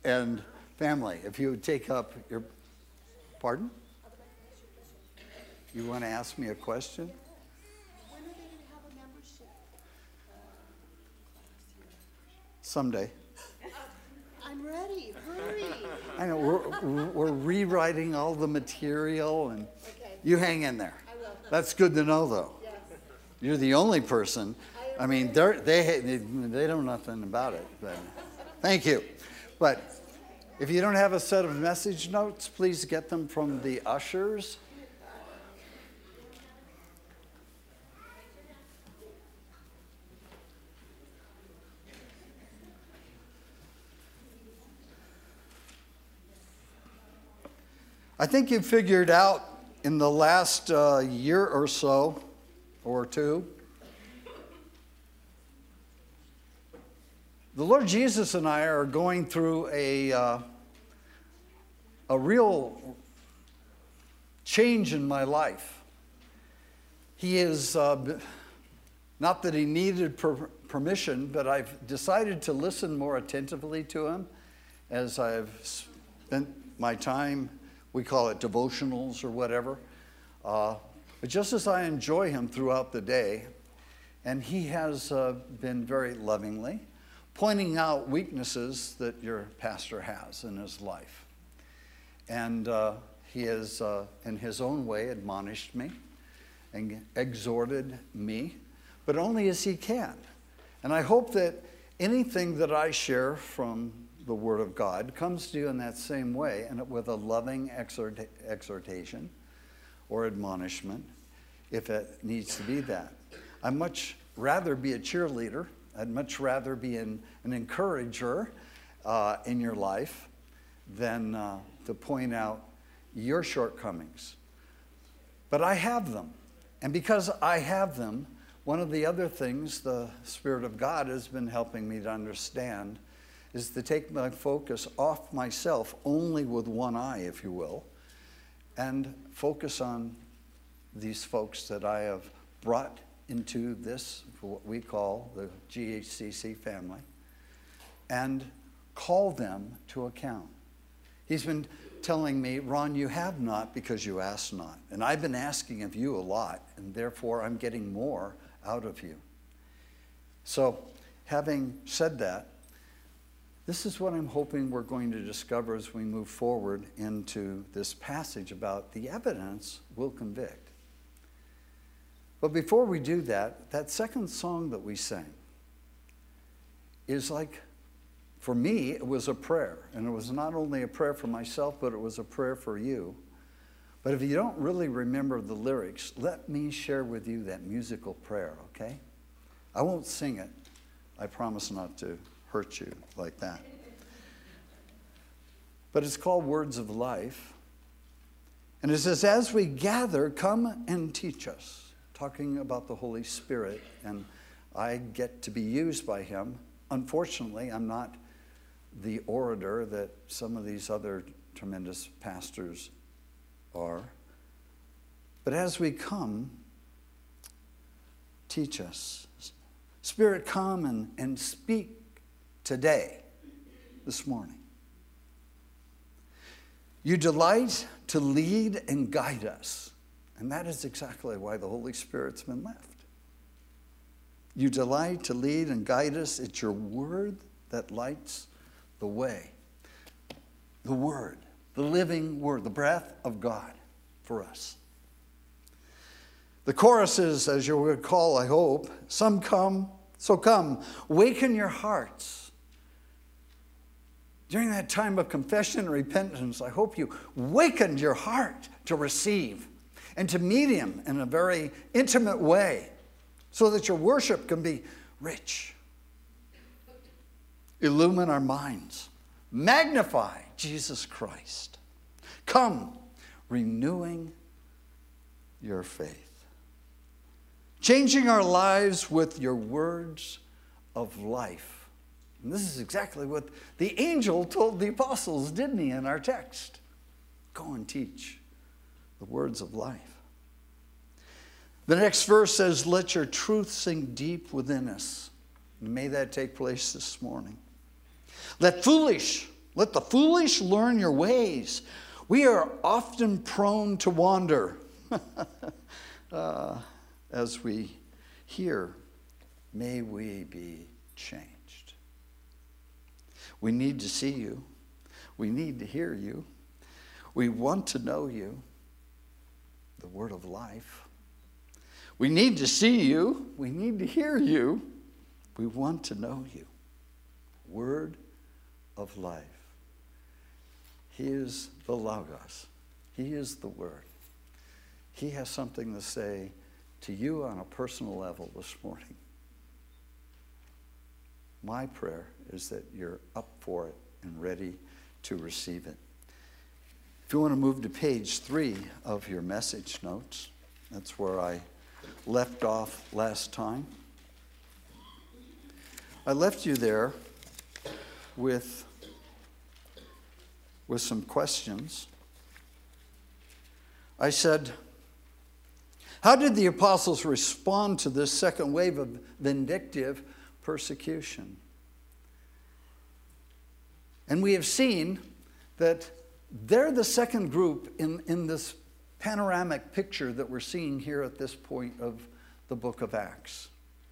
and family. If you would take up your, pardon? You want to ask me a question? When are they going to have a membership? Someday. I'm ready. Hurry. I know, we're rewriting all the material, and Okay. you hang in there. I will. That's good to know, though. Yes. You're the only person. I mean, they know nothing about it. But thank you. But if you don't have a set of message notes, please get them from the ushers. I think you figured out in the last year or so, or two, the Lord Jesus and I are going through a real change in my life. He is, not that he needed permission, but I've decided to listen more attentively to him as I've spent my time. We call it devotionals or whatever. But just as I enjoy him throughout the day, and he has been very lovingly pointing out weaknesses that your pastor has in his life. And he has, in his own way, admonished me and exhorted me, but only as he can. And I hope that anything that I share from the Word of God comes to you in that same way, and with a loving exhortation or admonishment, if it needs to be that. I'd much rather be a cheerleader. I'd much rather be an encourager in your life than to point out your shortcomings. But I have them. And because I have them, one of the other things the Spirit of God has been helping me to understand is to take my focus off myself, only with one eye, if you will, and focus on these folks that I have brought into this, what we call the GHCC family, and call them to account. He's been telling me, Ron, you have not because you ask not. And I've been asking of you a lot, and therefore I'm getting more out of you. So, having said that, this is what I'm hoping we're going to discover as we move forward into this passage about the evidence will convict. But before we do that, that second song that we sang is like, for me, it was a prayer. And it was not only a prayer for myself, but it was a prayer for you. But if you don't really remember the lyrics, let me share with you that musical prayer, okay? I won't sing it. I promise not to hurt you like that. But it's called Words of Life. And it says, as we gather, come and teach us. Talking about the Holy Spirit, and I get to be used by him. Unfortunately, I'm not the orator that some of these other tremendous pastors are. But as we come, teach us. Spirit, come and speak today, this morning. You delight to lead and guide us. And that is exactly why the Holy Spirit's been left. You delight to lead and guide us. It's your word that lights the way. The word, the living word, the breath of God for us. The choruses, as you would call, I hope, some come, so come, waken your hearts. During that time of confession and repentance, I hope you wakened your heart to receive and to meet him in a very intimate way so that your worship can be rich. Illumine our minds. Magnify Jesus Christ. Come, renewing your faith. Changing our lives with your words of life. And this is exactly what the angel told the apostles, didn't he, in our text? Go and teach the words of life. The next verse says, let your truth sink deep within us. And may that take place this morning. Let foolish Let the foolish learn your ways. We are often prone to wander as we hear, may we be changed. We need to see you. We need to hear you. We want to know you, the word of life. We need to see you. We need to hear you. We want to know you, word of life. He is the Logos. He is the Word. He has something to say to you on a personal level this morning. My prayer is that you're up for it and ready to receive it. If you want to move to page 3 of your message notes, that's where I left off last time. I left you there with some questions. I said, how did the apostles respond to this second wave of vindictive persecution? And we have seen that they're the second group in this panoramic picture that we're seeing here at this point of the book of Acts.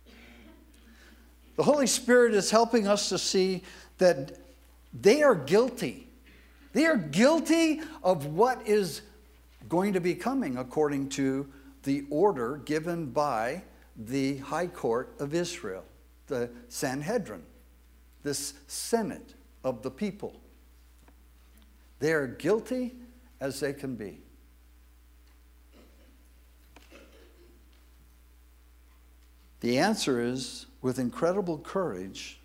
The Holy Spirit is helping us to see that they are guilty. They are guilty of what is going to be coming according to the order given by the High Court of Israel, the Sanhedrin, this Senate of the people. They are guilty as they can be. The answer is, with incredible courage,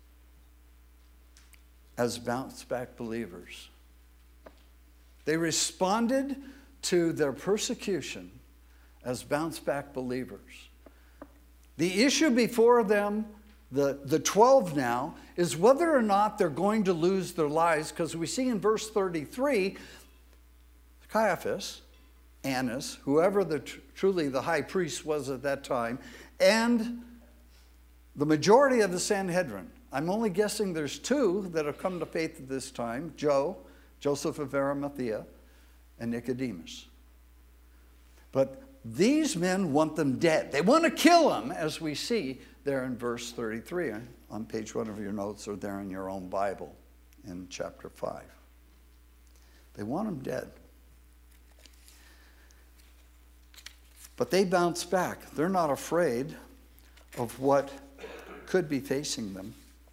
as bounce-back believers. They responded to their persecution as bounce-back believers. The issue before them, the 12 now, is whether or not they're going to lose their lives, because we see in verse 33, Caiaphas, Annas, whoever truly the high priest was at that time, and the majority of the Sanhedrin. I'm only guessing there's 2 that have come to faith at this time, Joseph of Arimathea, and Nicodemus. But these men want them dead. They want to kill them, as we see there in verse 33 on page 1 of your notes, or there in your own Bible in chapter 5. They want them dead. But they bounce back. They're not afraid of what could be facing them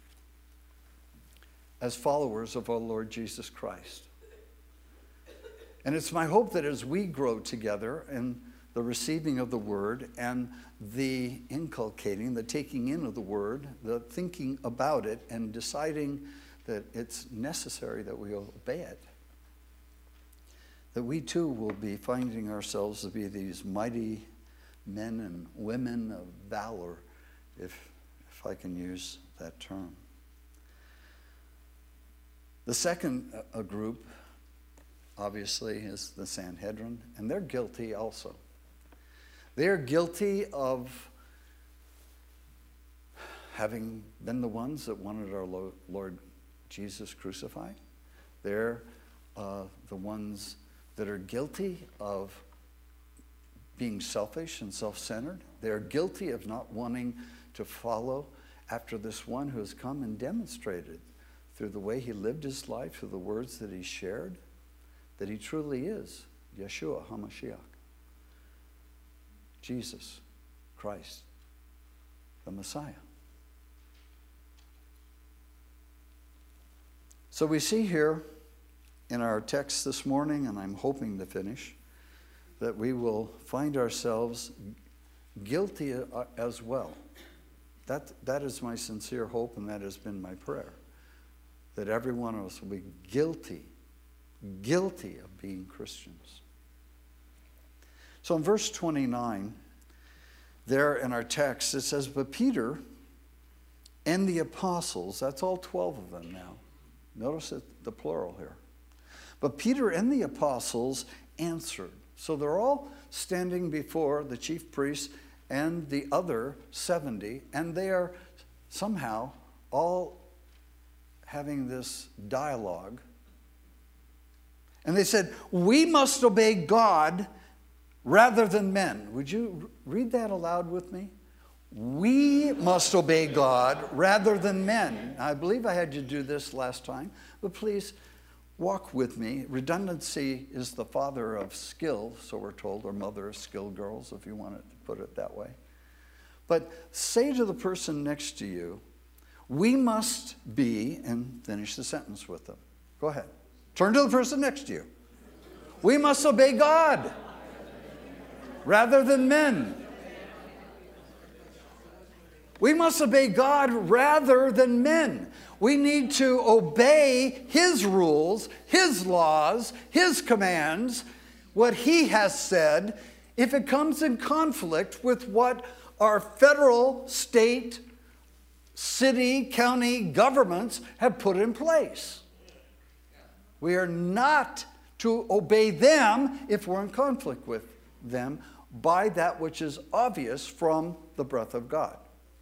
as followers of our Lord Jesus Christ. And it's my hope that as we grow together in the receiving of the word and the inculcating, the taking in of the word, the thinking about it and deciding that it's necessary that we obey it, that we too will be finding ourselves to be these mighty men and women of valor, if I can use that term. The second group, obviously, is the Sanhedrin, and they're guilty also. They're guilty of having been the ones that wanted our Lord Jesus crucified. They're the ones that are guilty of being selfish and self-centered. They're guilty of not wanting to follow after this one who has come and demonstrated through the way he lived his life, through the words that he shared, that he truly is Yeshua HaMashiach, Jesus Christ, the Messiah. So we see here in our text this morning, and I'm hoping to finish, that we will find ourselves guilty as well. That is my sincere hope, and that has been my prayer, that every one of us will be guilty of being Christians. So in verse 29, there in our text, it says, but Peter and the apostles, that's all 12 of them now. Notice the plural here. But Peter and the apostles answered. So they're all standing before the chief priests and the other 70, and they are somehow all having this dialogue. And they said, we must obey God rather than men. Would you read that aloud with me? We must obey God rather than men. I believe I had you do this last time, but please walk with me. Redundancy is the father of skill, so we're told, or mother of skilled girls, if you want to put it that way. But say to the person next to you, we must be, and finish the sentence with them. Go ahead. Turn to the person next to you. We must obey God rather than men. We must obey God rather than men. We need to obey His rules, His laws, His commands, what He has said, if it comes in conflict with what our federal, state, city, county governments have put in place. We are not to obey them if we're in conflict with them by that which is obvious from the breath of God.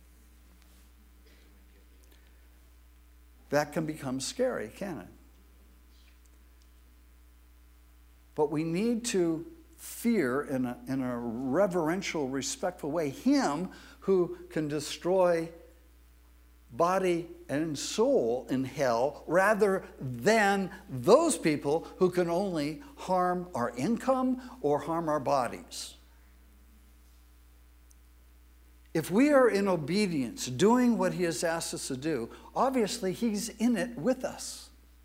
That can become scary, can it? But we need to fear in a reverential, respectful way Him who can destroy body and soul in hell rather than those people who can only harm our income or harm our bodies. If we are in obedience, doing what He has asked us to do, obviously He's in it with us.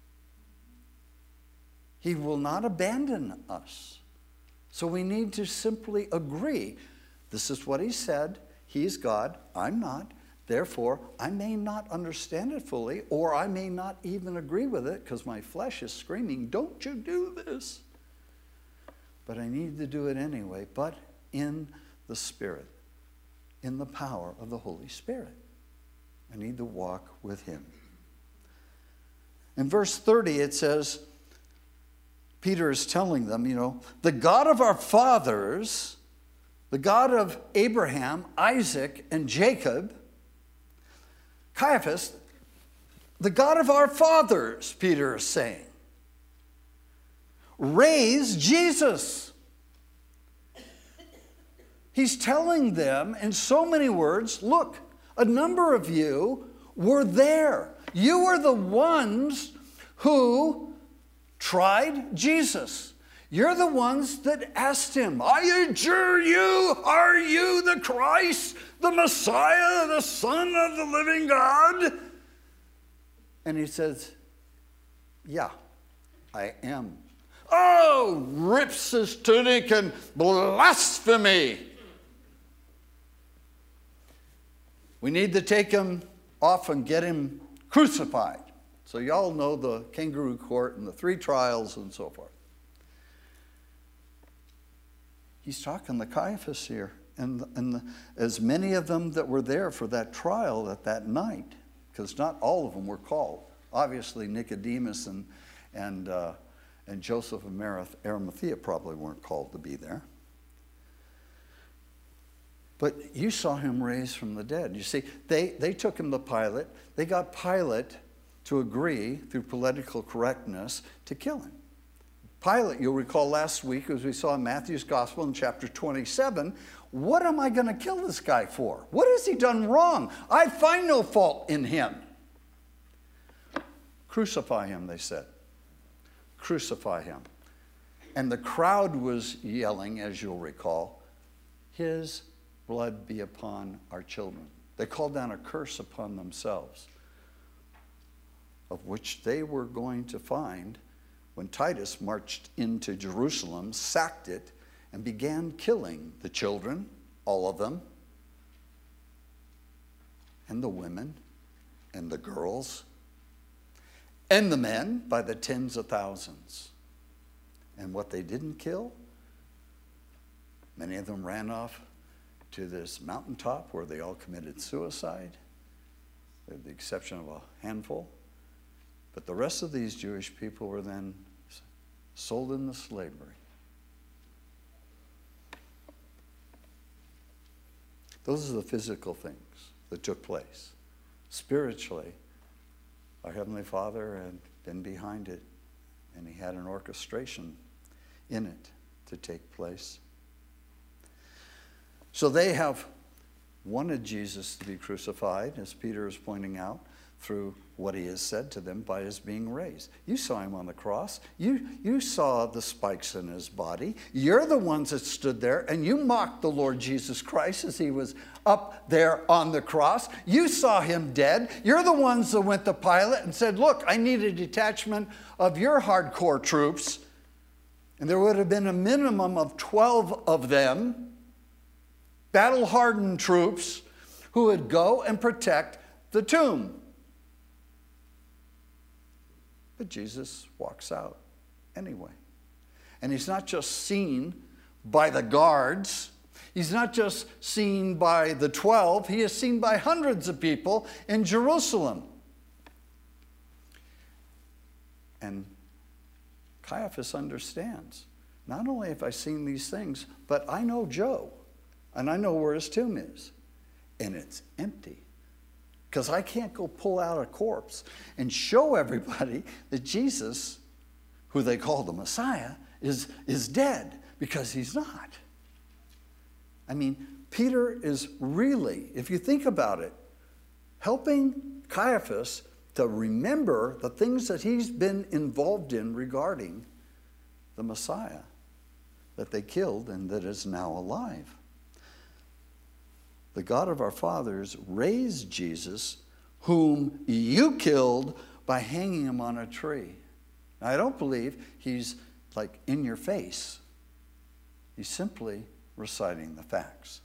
He will not abandon us. So we need to simply agree. This is what He said. He's God. I'm not. Therefore, I may not understand it fully, or I may not even agree with it because my flesh is screaming, don't you do this. But I need to do it anyway, but in the Spirit, in the power of the Holy Spirit. I need to walk with Him. In verse 30, it says, Peter is telling them, the God of our fathers, the God of Abraham, Isaac, and Jacob, Caiaphas, the God of our fathers, Peter is saying, raised Jesus. He's telling them in so many words, look, a number of you were there. You were the ones who tried Jesus. You're the ones that asked Him, I adjure you, are you the Christ, the Messiah, the Son of the living God? And He says, yeah, I am. Oh, rips his tunic and blasphemy. We need to take Him off and get Him crucified. So y'all know the kangaroo court and the 3 trials and so forth. He's talking to Caiaphas here, and as many of them that were there for that trial at that night, because not all of them were called. Obviously, Nicodemus and Joseph of Arimathea probably weren't called to be there. But you saw Him raised from the dead. You see, they took Him to Pilate. They got Pilate to agree, through political correctness, to kill Him. Pilate, you'll recall last week, as we saw in Matthew's Gospel in chapter 27, what am I going to kill this guy for? What has he done wrong? I find no fault in him. Crucify him, they said. Crucify him. And the crowd was yelling, as you'll recall, His blood be upon our children. They called down a curse upon themselves, of which they were going to find when Titus marched into Jerusalem, sacked it, and began killing the children, all of them, and the women, and the girls, and the men by the tens of thousands. And what they didn't kill, many of them ran off to this mountaintop where they all committed suicide, with the exception of a handful. But the rest of these Jewish people were then sold into slavery. Those are the physical things that took place. Spiritually, our Heavenly Father had been behind it, and he had an orchestration in it to take place. So they have wanted Jesus to be crucified, as Peter is pointing out, through what he has said to them by his being raised. You saw him on the cross. You saw the spikes in his body. You're the ones that stood there, and you mocked the Lord Jesus Christ as he was up there on the cross. You saw him dead. You're the ones that went to Pilate and said, look, I need a detachment of your hardcore troops. And there would have been a minimum of 12 of them, battle-hardened troops, who would go and protect the tomb. But Jesus walks out anyway. And he's not just seen by the guards. He's not just seen by the 12. He is seen by hundreds of people in Jerusalem. And Caiaphas understands. Not only have I seen these things, but I know Joe. And I know where his tomb is. And it's empty. Because I can't go pull out a corpse and show everybody that Jesus, who they call the Messiah, is dead, because he's not. I mean, Peter is really, if you think about it, helping Caiaphas to remember the things that he's been involved in regarding the Messiah that they killed and that is now alive. The God of our fathers raised Jesus, whom you killed by hanging him on a tree. Now, I don't believe he's like in your face. He's simply reciting the facts.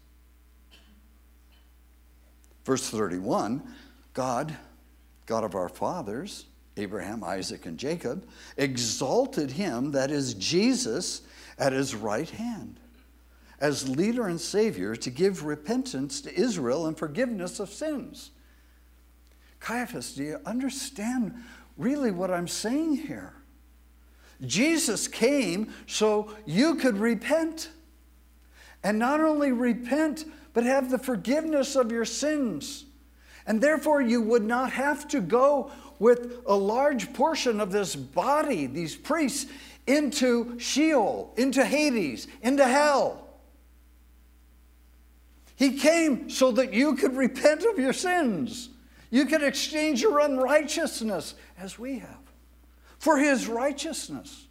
Verse 31, God of our fathers, Abraham, Isaac, and Jacob, exalted him, that is Jesus, at his right hand, as leader and savior, to give repentance to Israel and forgiveness of sins. Caiaphas, do you understand really what I'm saying here? Jesus came so you could repent. And not only repent, but have the forgiveness of your sins. And therefore you would not have to go with a large portion of this body, these priests, into Sheol, into Hades, into hell. He came so that you could repent of your sins. You could exchange your unrighteousness, as we have, for his righteousness.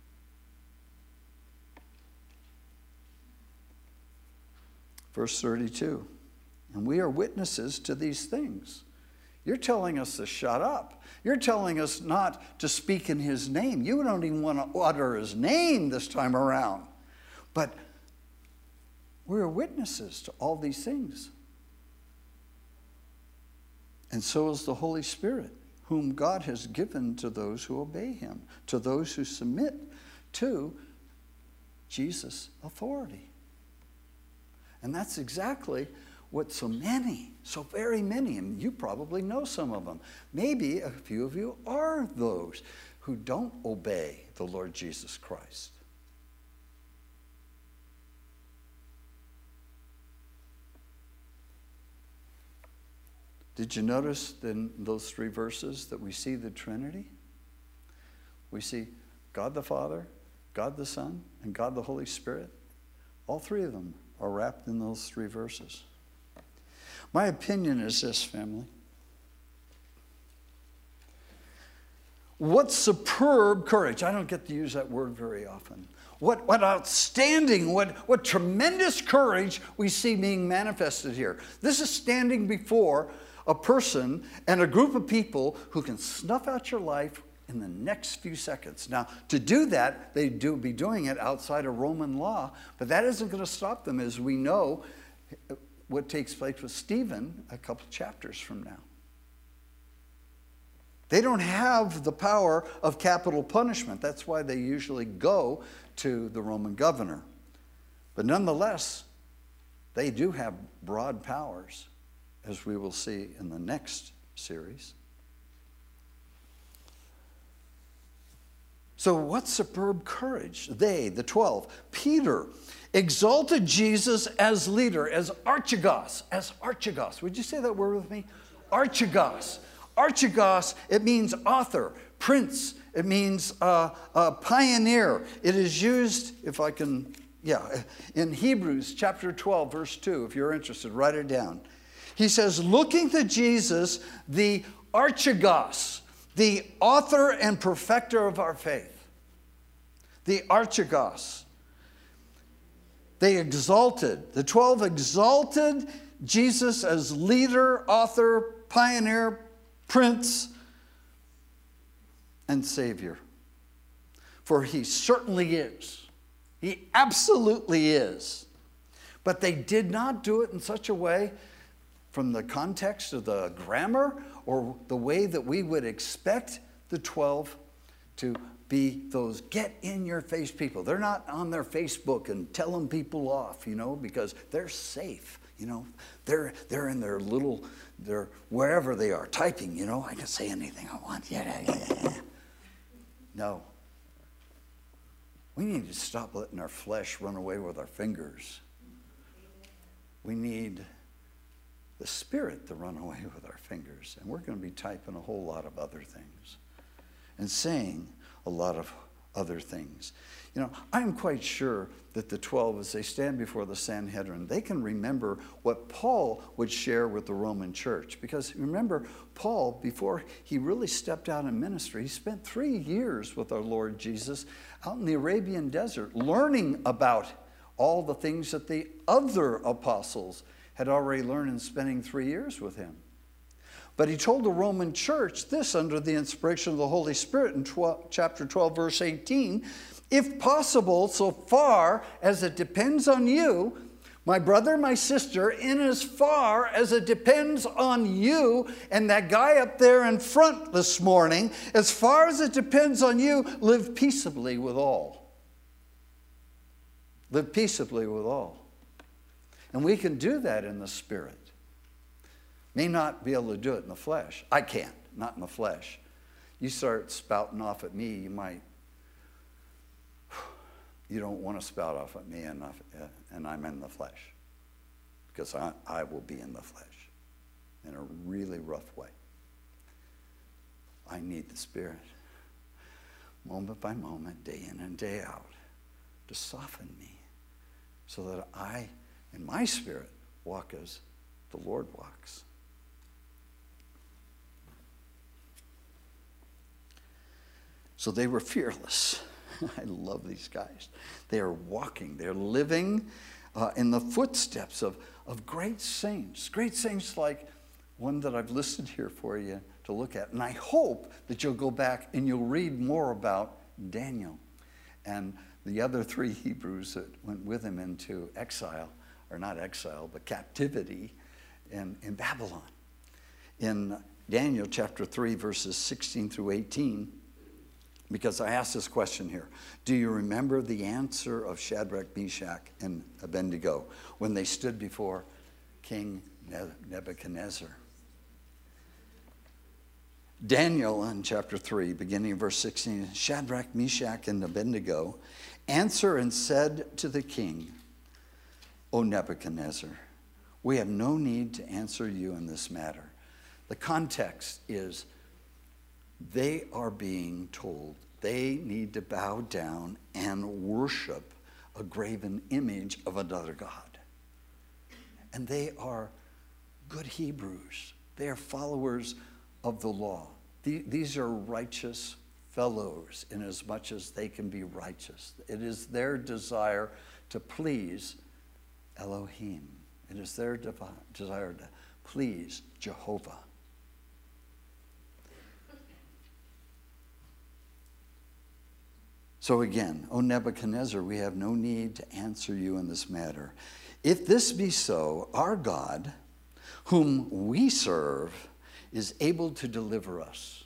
Verse 32, and we are witnesses to these things. You're telling us to shut up. You're telling us not to speak in his name. You don't even want to utter his name this time around. But we're witnesses to all these things. And so is the Holy Spirit, whom God has given to those who obey him, to those who submit to Jesus' authority. And that's exactly what so very many, and you probably know some of them, maybe a few of you are those who don't obey the Lord Jesus Christ. Did you notice in those three verses that we see the Trinity? We see God the Father, God the Son, and God the Holy Spirit. All three of them are wrapped in those three verses. My opinion is this, family. What superb courage. I don't get to use that word very often. What outstanding, what tremendous courage we see being manifested here. This is standing before a person and a group of people who can snuff out your life in the next few seconds. Now, to do that, they'd be doing it outside of Roman law, but that isn't going to stop them, as we know what takes place with Stephen a couple chapters from now. They don't have the power of capital punishment. That's why they usually go to the Roman governor. But nonetheless, they do have broad powers, as we will see in the next series. So what superb courage. They, the 12, Peter, exalted Jesus as leader, as archegos, Would you say that word with me? Archegos. Archegos, it means author. Prince, it means pioneer. It is used, if I can, in Hebrews chapter 12, verse 2, if you're interested, write it down. He says, looking to Jesus, the Archegos, the author and perfecter of our faith. The Archegos. They exalted, the 12 exalted Jesus as leader, author, pioneer, prince, and Savior. For he certainly is. He absolutely is. But they did not do it in such a way, from the context of the grammar or the way that we would expect the 12 to be those get-in-your-face people. They're not on their Facebook and telling people off, because they're safe. They're in their little, wherever they are, typing, I can say anything I want. Yeah. No. We need to stop letting our flesh run away with our fingers. We need the Spirit to run away with our fingers. And we're going to be typing a whole lot of other things and saying a lot of other things. I'm quite sure that the 12, as they stand before the Sanhedrin, they can remember what Paul would share with the Roman church. Because remember, Paul, before he really stepped out in ministry, he spent 3 years with our Lord Jesus out in the Arabian desert, learning about all the things that the other apostles had already learned in spending 3 years with him. But he told the Roman church this under the inspiration of the Holy Spirit in chapter 12, verse 18, if possible, so far as it depends on you, my brother, my sister, in as far as it depends on you and that guy up there in front this morning, as far as it depends on you, live peaceably with all. Live peaceably with all. And we can do that in the Spirit. May not be able to do it in the flesh. I can't, not in the flesh. You start spouting off at me, you don't want to spout off at me and I'm in the flesh. Because I will be in the flesh in a really rough way. I need the Spirit, moment by moment, day in and day out, to soften me so that I, in my spirit, walk as the Lord walks. So they were fearless. I love these guys. They are walking, they're living in the footsteps of great saints like one that I've listed here for you to look at. And I hope that you'll go back and you'll read more about Daniel and the other 3 Hebrews that went with him into exile, or not exile, but captivity in Babylon. In Daniel chapter 3, verses 16 through 18, because I asked this question here. Do you remember the answer of Shadrach, Meshach, and Abednego when they stood before King Nebuchadnezzar? Daniel in chapter 3, beginning of verse 16, Shadrach, Meshach, and Abednego answered and said to the king, O Nebuchadnezzar, we have no need to answer you in this matter. The context is they are being told they need to bow down and worship a graven image of another God. And they are good Hebrews. They are followers of the law. These are righteous fellows in as much as they can be righteous. It is their desire to please Elohim. It is their desire to please Jehovah. So again, O Nebuchadnezzar, we have no need to answer you in this matter. If this be so, our God, whom we serve, is able to deliver us.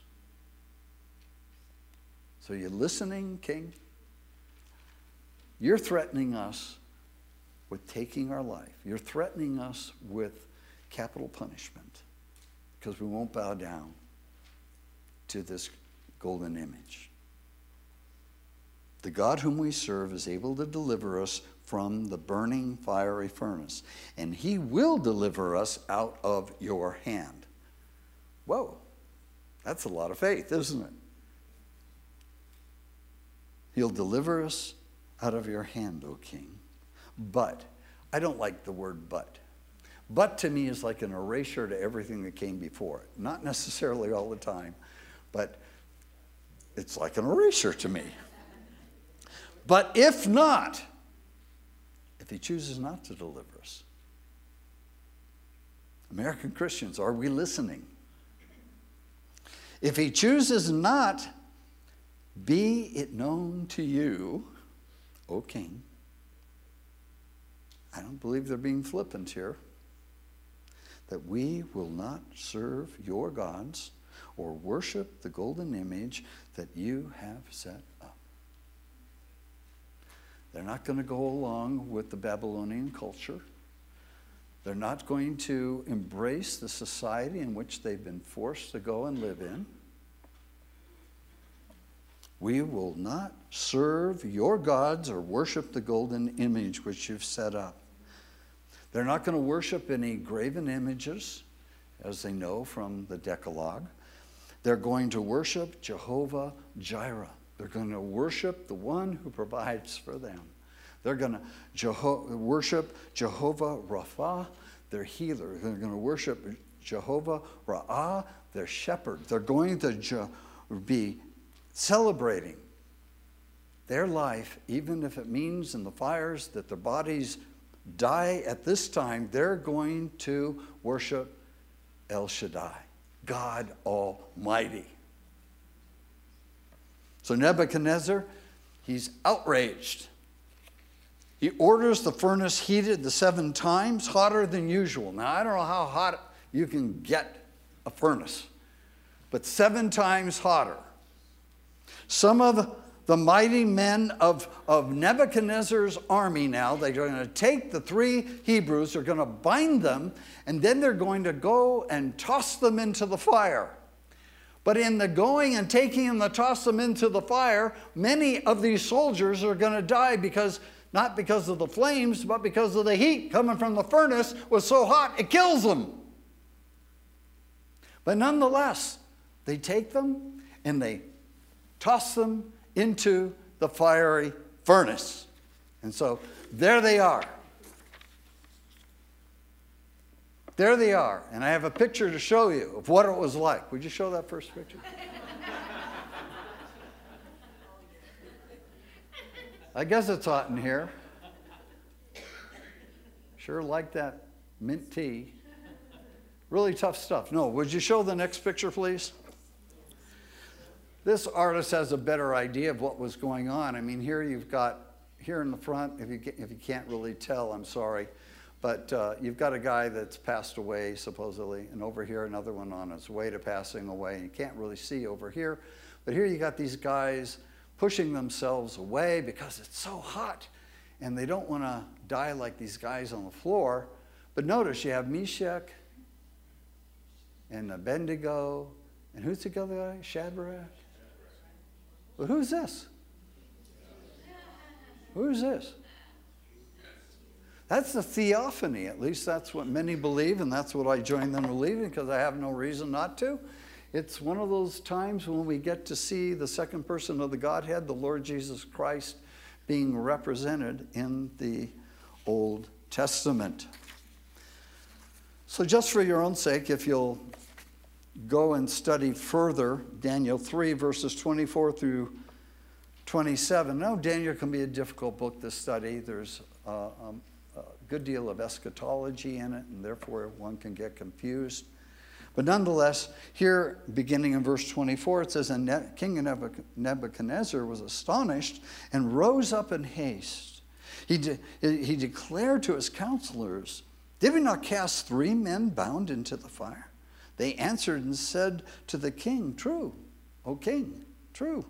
So you listening, King? You're threatening us with taking our life. You're threatening us with capital punishment because we won't bow down to this golden image. The God whom we serve is able to deliver us from the burning fiery furnace, and he will deliver us out of your hand. Whoa. That's a lot of faith, isn't it? He'll deliver us out of your hand, O king. But, I don't like the word but. But to me is like an erasure to everything that came before it. Not necessarily all the time, but it's like an erasure to me. But if not, if he chooses not to deliver us, American Christians, are we listening? If he chooses not, be it known to you, O king. I don't believe they're being flippant here. That we will not serve your gods or worship the golden image that you have set up. They're not going to go along with the Babylonian culture. They're not going to embrace the society in which they've been forced to go and live in. We will not serve your gods or worship the golden image which you've set up. They're not going to worship any graven images, as they know from the Decalogue. They're going to worship Jehovah Jireh. They're going to worship the one who provides for them. They're going to worship Jehovah Rapha, their healer. They're going to worship Jehovah Ra'ah, their shepherd. They're going to be celebrating their life, even if it means in the fires that their bodies die at this time. They're going to worship El Shaddai, God Almighty. So Nebuchadnezzar, he's outraged. He orders the furnace heated the 7 times, hotter than usual. Now, I don't know how hot you can get a furnace, but 7 times hotter. Some of the mighty men of Nebuchadnezzar's army now, they're going to take the 3 Hebrews, they're going to bind them, and then they're going to go and toss them into the fire. But in the going and taking them to toss them into the fire, many of these soldiers are going to die because, not because of the flames, but because of the heat coming from the furnace was so hot it kills them. But nonetheless, they take them and they toss them into the fiery furnace. And so there they are. There they are. And I have a picture to show you of what it was like. Would you show that first picture? I guess it's hot in here. Sure like that mint tea. Really tough stuff. No, would you show the next picture, please? This artist has a better idea of what was going on. I mean, here you've got, here in the front, if you can't really tell, I'm sorry, but you've got a guy that's passed away, supposedly, and over here another one on his way to passing away. You can't really see over here, but here you got these guys pushing themselves away because it's so hot, and they don't want to die like these guys on the floor. But notice you have Meshach and Abednego, and who's the other guy? Shadrach? But who's this? Who's this? That's the theophany. At least that's what many believe, and that's what I join them believing because I have no reason not to. It's one of those times when we get to see the second person of the Godhead, the Lord Jesus Christ, being represented in the Old Testament. So just for your own sake, if you'll go and study further Daniel 3, verses 24 through 27. Now, Daniel can be a difficult book to study. There's a good deal of eschatology in it, and therefore one can get confused. But nonetheless, here, beginning in verse 24, it says, "And King Nebuchadnezzar was astonished and rose up in haste. He declared to his counselors, 'Did we not cast 3 men bound into the fire?' They answered and said to the king, 'True, O king, true.'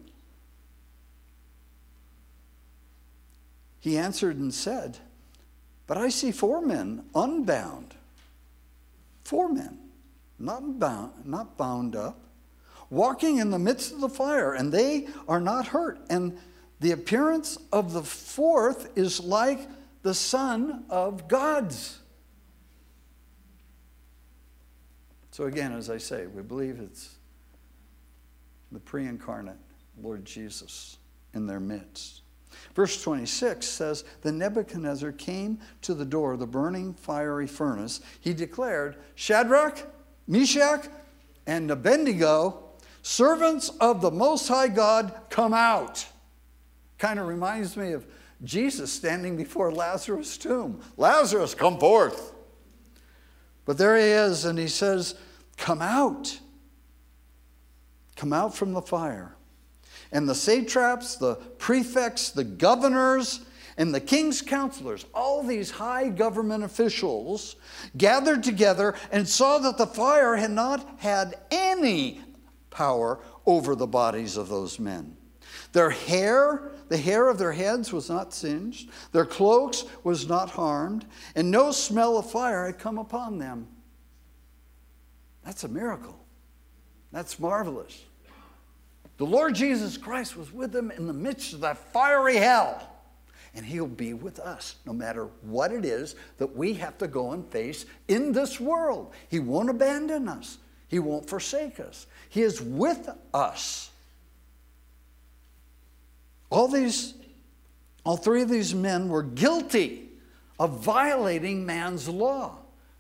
He answered and said, 'But I see 4 men unbound.'" 4 men, not bound up, "walking in the midst of the fire, and they are not hurt. And the appearance of the 4th is like the Son of God's." So again, as I say, we believe it's the pre-incarnate Lord Jesus in their midst. Verse 26 says, then Nebuchadnezzar came to the door of the burning fiery furnace. He declared, Shadrach, Meshach, and Abednego, servants of the Most High God, come out. Kind of reminds me of Jesus standing before Lazarus' tomb. Lazarus, come forth. But there he is, and he says, come out. Come out from the fire. And the satraps, the prefects, the governors, and the king's counselors, all these high government officials, gathered together and saw that the fire had not had any power over the bodies of those men. Their hair, the hair of their heads was not singed, their cloaks was not harmed, and no smell of fire had come upon them. That's a miracle. That's marvelous. The Lord Jesus Christ was with them in the midst of that fiery hell. And he'll be with us no matter what it is that we have to go and face in this world. He won't abandon us. He won't forsake us. He is with us. All three of these men were guilty of violating man's law.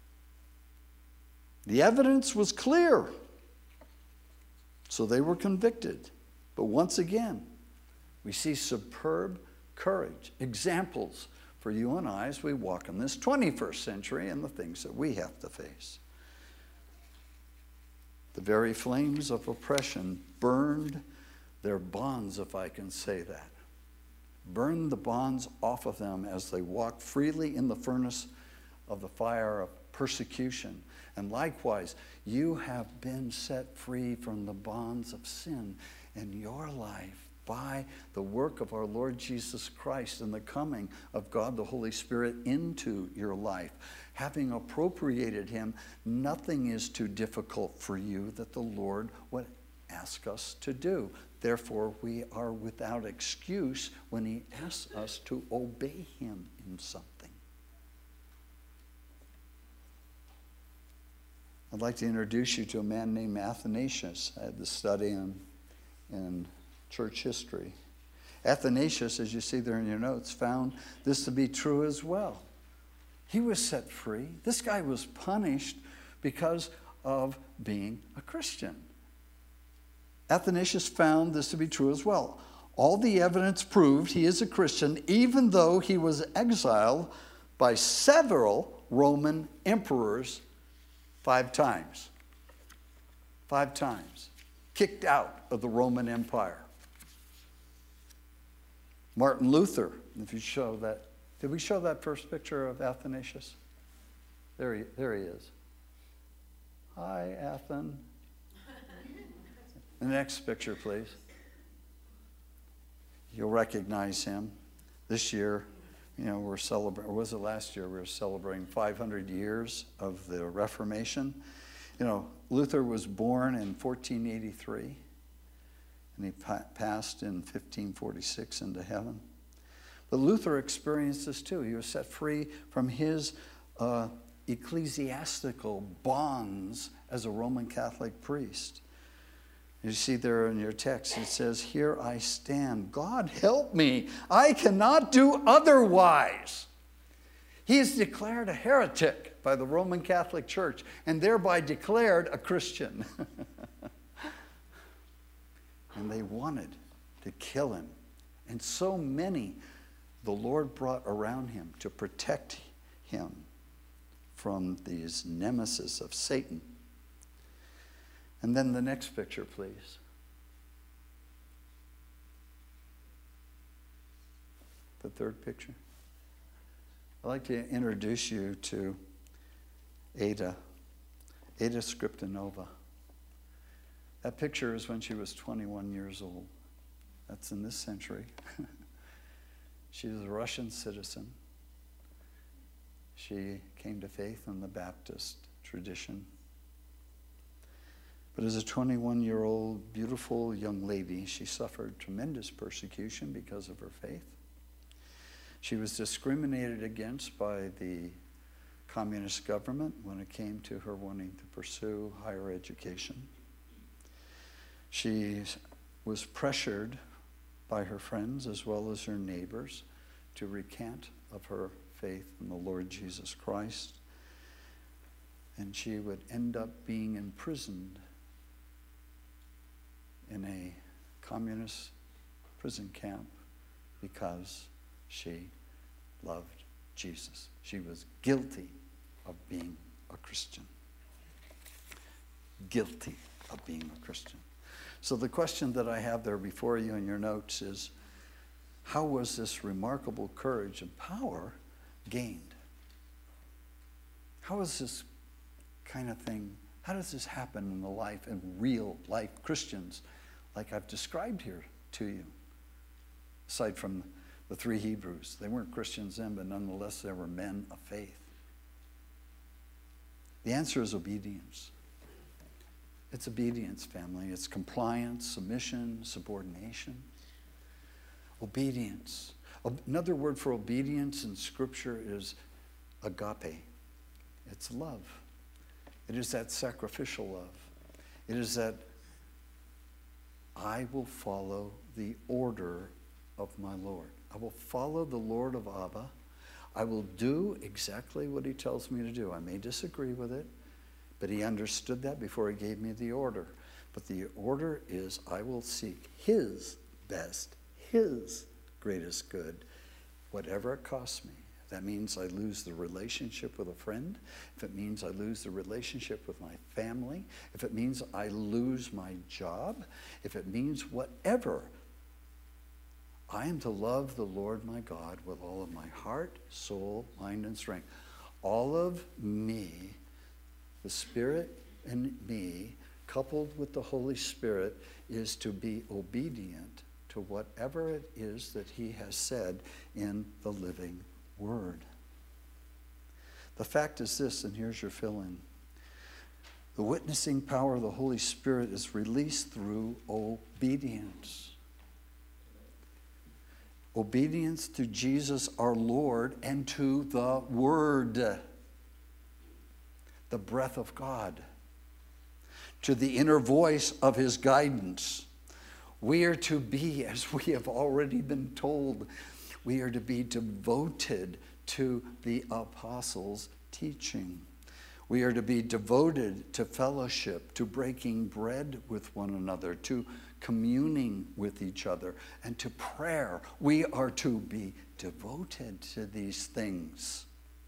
The evidence was clear. So they were convicted. But once again, we see superb courage, examples for you and I as we walk in this 21st century and the things that we have to face. The very flames of oppression burned their bonds, if I can say that. Burned the bonds off of them as they walked freely in the furnace of the fire of persecution. And likewise, you have been set free from the bonds of sin in your life by the work of our Lord Jesus Christ and the coming of God the Holy Spirit into your life. Having appropriated him, nothing is too difficult for you that the Lord would ask us to do. Therefore, we are without excuse when he asks us to obey him in something. I'd like to introduce you to a man named Athanasius. I had this study in church history. Athanasius, as you see there in your notes, found this to be true as well. He was set free. This guy was punished because of being a Christian. Athanasius found this to be true as well. All the evidence proved he is a Christian, even though he was exiled by several Roman emperors 5 times. 5 times. Kicked out of the Roman Empire. Martin Luther, if you show that. Did we show that first picture of Athanasius? There he is. Hi, Athan. The next picture, please. You'll recognize him. This year, we're celebrating, or was it last year, we were celebrating 500 years of the Reformation. Luther was born in 1483, and he passed in 1546 into heaven. But Luther experienced this too. He was set free from his ecclesiastical bonds as a Roman Catholic priest. You see there in your text, it says, "Here I stand. God help me. I cannot do otherwise." He is declared a heretic by the Roman Catholic Church and thereby declared a Christian. And they wanted to kill him. And so many the Lord brought around him to protect him from these nemesis of Satan. And then the next picture, please. The third picture. I'd like to introduce you to Ada Scriptonova. That picture is when she was 21 years old. That's in this century. She was a Russian citizen. She came to faith in the Baptist tradition. But as a 21-year-old, beautiful young lady, she suffered tremendous persecution because of her faith. She was discriminated against by the communist government when it came to her wanting to pursue higher education. She was pressured by her friends as well as her neighbors to recant of her faith in the Lord Jesus Christ. And she would end up being imprisoned in a communist prison camp because she loved Jesus. She was guilty of being a Christian. Guilty of being a Christian. So the question that I have there before you in your notes is, how was this remarkable courage and power gained? How is this kind of thing, how does this happen in the life, in real life Christians, like I've described here to you? Aside from the three Hebrews. They weren't Christians then, but nonetheless they were men of faith. The answer is obedience. It's obedience, family. It's compliance, submission, subordination. Obedience. Another word for obedience in Scripture is agape. It's love. It is that sacrificial love. It is that I will follow the order of my Lord. I will follow the Lord of Abba. I will do exactly what he tells me to do. I may disagree with it, but he understood that before he gave me the order. But the order is I will seek his best, his greatest good, whatever it costs me. If that means I lose the relationship with a friend, if it means I lose the relationship with my family, if it means I lose my job, if it means whatever, I am to love the Lord my God with all of my heart, soul, mind, and strength. All of me, the Spirit in me, coupled with the Holy Spirit, is to be obedient to whatever it is that he has said in the living Word. The fact is this, and here's your fill-in. The witnessing power of the Holy Spirit is released through obedience. Obedience to Jesus our Lord and to the Word, the breath of God, to the inner voice of his guidance. We are to be, as we have already been told, we are to be devoted to the apostles' teaching. We are to be devoted to fellowship, to breaking bread with one another, to communing with each other, and to prayer. We are to be devoted to these things.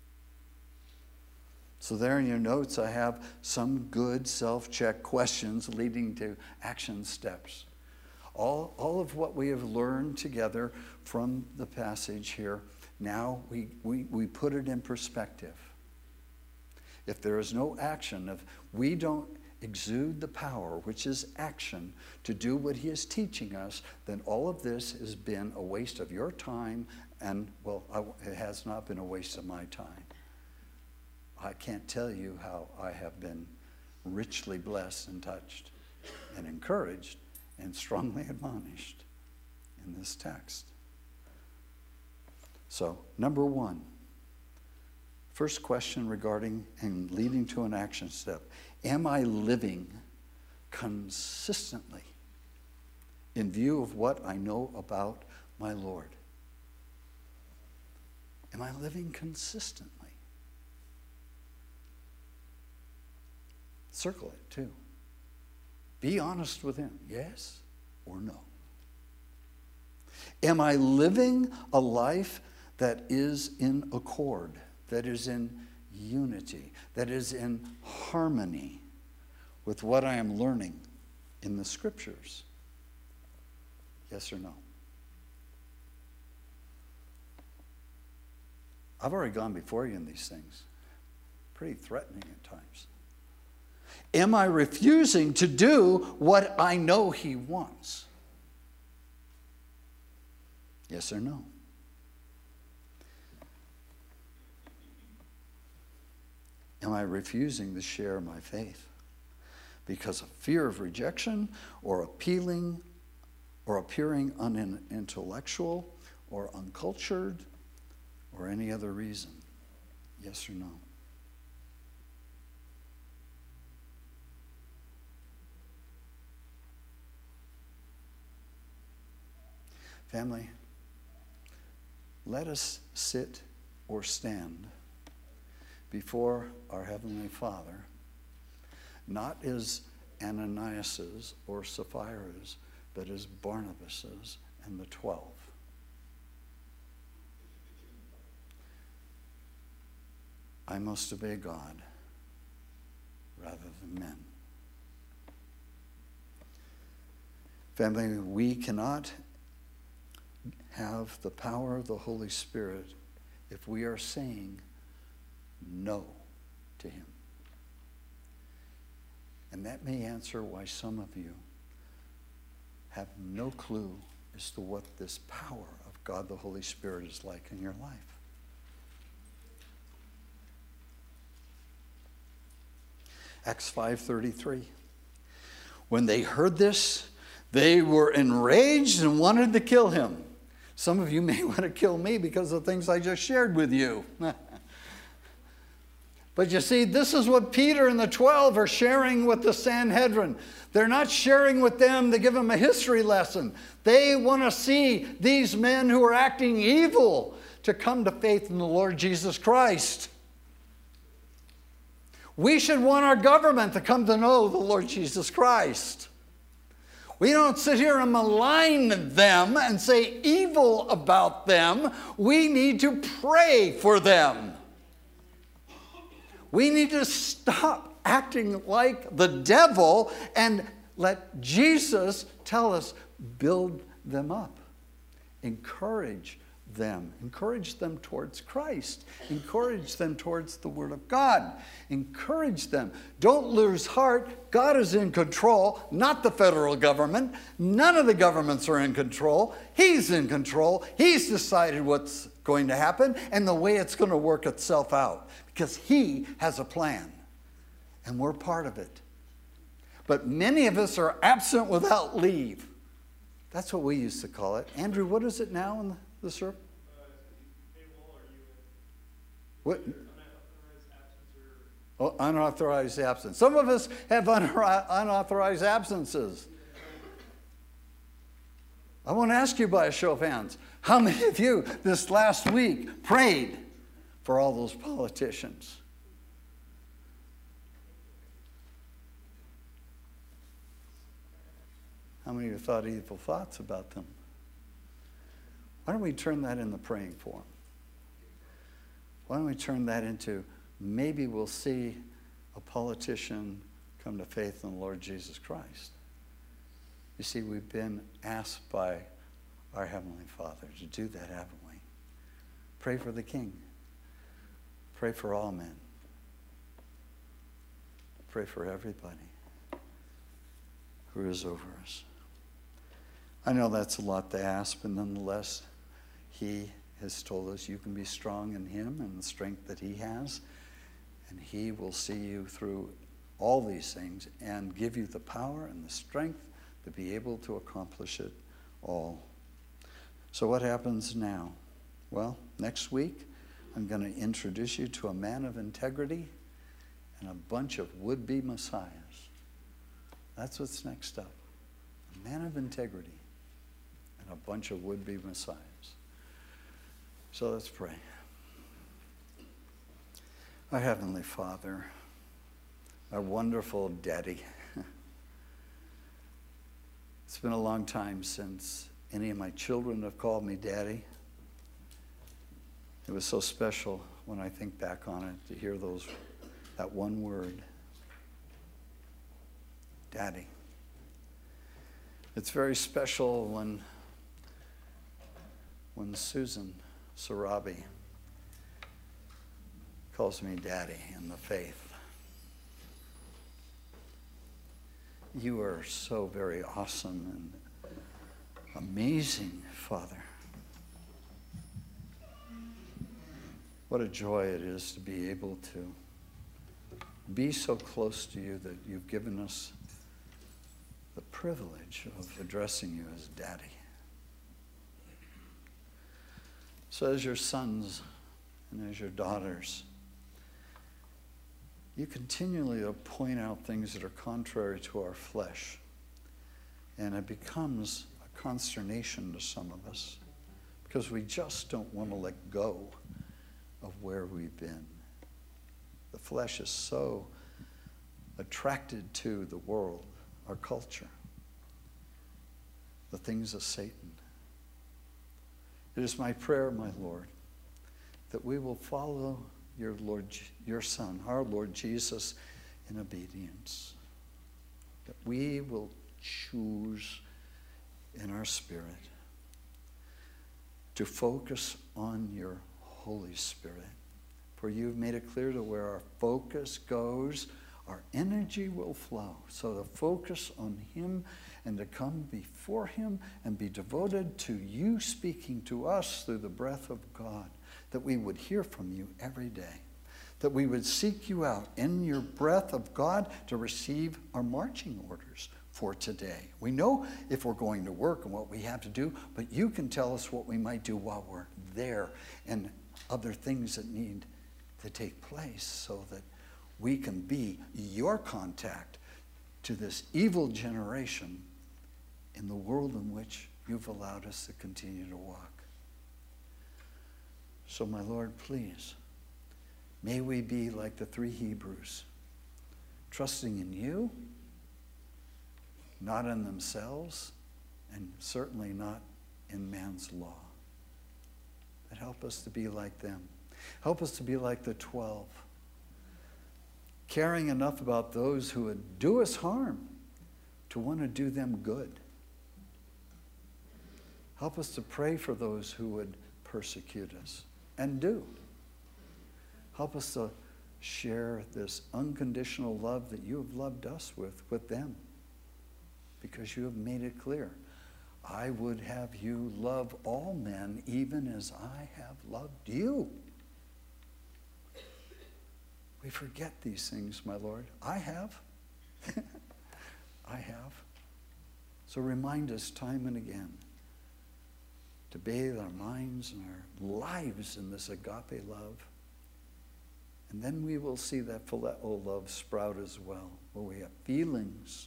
So there in your notes, I have some good self-check questions leading to action steps. All of what we have learned together from the passage here, now we put it in perspective. If there is no action, if we don't exude the power, which is action, to do what he is teaching us, then all of this has been a waste of your time, and, well, it has not been a waste of my time. I can't tell you how I have been richly blessed and touched and encouraged and strongly admonished in this text. So, number one, first question regarding and leading to an action step. Am I living consistently in view of what I know about my Lord? Am I living consistently? Circle it too. Be honest with him, yes or no. Am I living a life that is in accord, that is in unity, that is in harmony with what I am learning in the Scriptures? Yes or no? I've already gone before you in these things. Pretty threatening at times. Am I refusing to do what I know he wants? Yes or no? Am I refusing to share my faith because of fear of rejection or appealing or appearing unintellectual or uncultured or any other reason? Yes or no? Family, let us sit or stand before our Heavenly Father, not as Ananias's or Sapphira's, but as Barnabas's and the 12. I must obey God rather than men. Family, we cannot have the power of the Holy Spirit if we are saying no to Him. And that may answer why some of you have no clue as to what this power of God the Holy Spirit is like in your life. Acts 5:33. When they heard this, they were enraged and wanted to kill him. Some of you may want to kill me because of things I just shared with you. But you see, this is what Peter and the 12 are sharing with the Sanhedrin. They're not sharing with them to give them a history lesson. They want to see these men who are acting evil to come to faith in the Lord Jesus Christ. We should want our government to come to know the Lord Jesus Christ. We don't sit here and malign them and say evil about them. We need to pray for them. We need to stop acting like the devil and let Jesus tell us, build them up, encourage them towards Christ, encourage them towards the Word of God, encourage them. Don't lose heart. God is in control, not the federal government. None of the governments are in control. He's in control. He's decided what's going to happen and the way it's going to work itself out, because He has a plan and we're part of it. But many of us are absent without leave. That's what we used to call it. Andrew, what is it now in the sermon? What? Oh, unauthorized absence. Some of us have unauthorized absences. I want to ask you by a show of hands, how many of you this last week prayed for all those politicians? How many of you thought evil thoughts about them? Why don't we turn that into praying for them? Why don't we turn that into, maybe we'll see a politician come to faith in the Lord Jesus Christ. You see, we've been asked by our Heavenly Father to do that, haven't we? Pray for the King. Pray for all men. Pray for everybody who is over us. I know that's a lot to ask, but nonetheless, He has told us you can be strong in Him and the strength that He has, and He will see you through all these things and give you the power and the strength to be able to accomplish it all. So what happens now? Well, next week, I'm going to introduce you to a man of integrity and a bunch of would-be messiahs. That's what's next up. A man of integrity and a bunch of would-be messiahs. So let's pray. Our Heavenly Father, our wonderful Daddy. It's been a long time since any of my children have called me Daddy. It was so special when I think back on it to hear that one word, Daddy. It's very special when Susan Sarabi calls me Daddy in the faith. You are so very awesome and amazing, Father. What a joy it is to be able to be so close to you that you've given us the privilege of addressing you as Daddy. So as your sons and as your daughters, you continually point out things that are contrary to our flesh. And it becomes a consternation to some of us because we just don't want to let go of where we've been. The flesh is so attracted to the world, our culture, the things of Satan. It is my prayer, my Lord, that we will follow your Son, our Lord Jesus, in obedience. That we will choose in our spirit to focus on your Holy Spirit. For you've made it clear to where our focus goes, our energy will flow. So to focus on him and to come before him and be devoted to you speaking to us through the breath of God, that we would hear from you every day, that we would seek you out in your breath of God to receive our marching orders for today. We know if we're going to work and what we have to do, but you can tell us what we might do while we're there and other things that need to take place so that we can be your contact to this evil generation in the world in which you've allowed us to continue to walk. So, my Lord, please, may we be like the 3 Hebrews, trusting in you, not in themselves, and certainly not in man's law. But help us to be like them. Help us to be like the 12, caring enough about those who would do us harm to want to do them good. Help us to pray for those who would persecute us, and do. Help us to share this unconditional love that you have loved us with them, because you have made it clear. I would have you love all men even as I have loved you. We forget these things, my Lord. I have. I have. So remind us time and again to bathe our minds and our lives in this agape love. And then we will see that phileo love sprout as well, where we have feelings,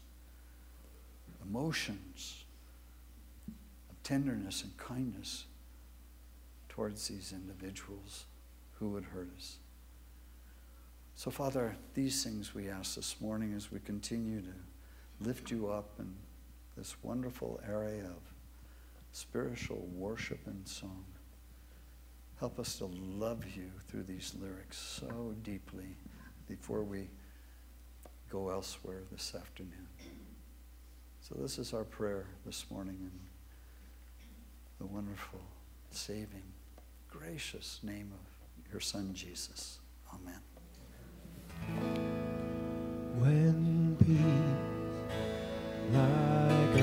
emotions of tenderness and kindness towards these individuals who would hurt us. So, Father, these things we ask this morning as we continue to lift you up in this wonderful area of spiritual worship and song. Help us to love you through these lyrics so deeply before we go elsewhere this afternoon. So this is our prayer this morning in the wonderful, saving, gracious name of your Son, Jesus. Amen.